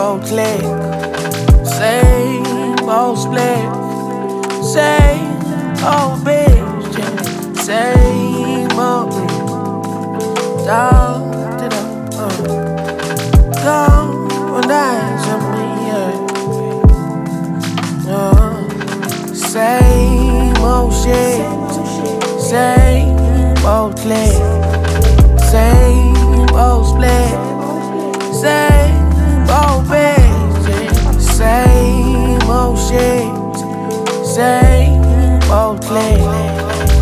old click, same old split, same old bitch, yeah. Same old dog to the don't answer me, yeah. Same old shit, same old click, same old split, same old bitch, yeah. Same old shit, same old click.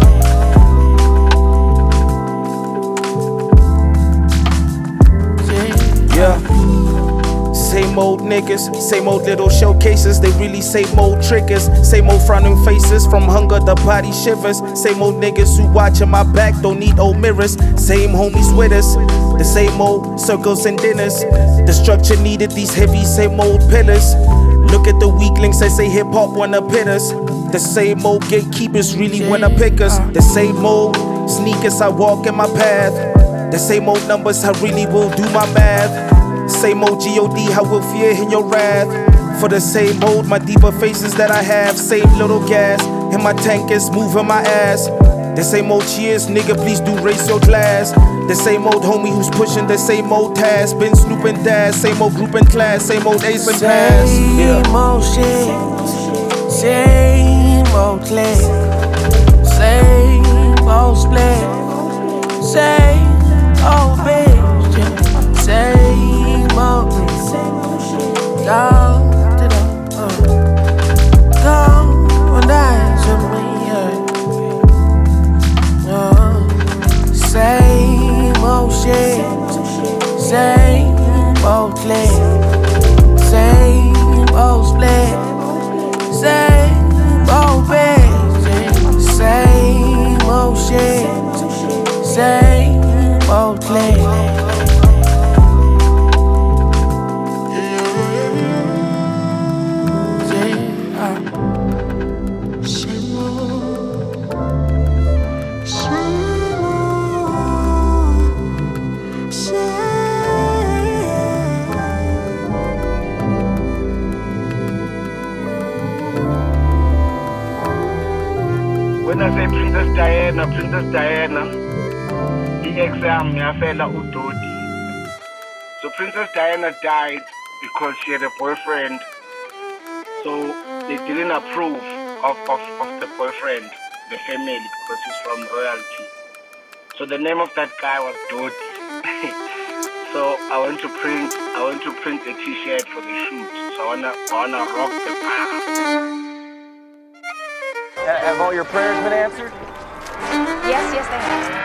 Same old niggas, same old little showcases. They really same old triggers. Same old frowning faces, from hunger the body shivers. Same old niggas who watching my back don't need old mirrors. Same homies with us, the same old circles and dinners. The structure needed these heavy same old pillars. Look at the weaklings that say hip hop wanna pit us. The same old gatekeepers really wanna pick us. The same old sneakers I walk in my path. The same old numbers I really will do my math. Same old G.O.D. I will fear in your wrath. For the same old, my deeper faces that I have. Same little gas in my tank is moving my ass. The same old cheers, nigga, please do raise your glass. The same old homie who's pushing the same old task. Been snooping dash, same old group in class, same old ace and pass. Same old shit, same old click, same old split, same old bitch, yeah. Same old dog to the don't answer me, yeah. Same old shit, same old click, same old split, same old bitch, yeah. Same old shit, same old click. When I say Princess Diana, the exam yafela udodi. So Princess Diana died because she had a boyfriend. So they didn't approve of the boyfriend, the family, because he's from royalty. So the name of that guy was Dodi. So I want to print a T-shirt for the shoot. So I wanna rock the bar. Have all your prayers been answered? Yes, they have.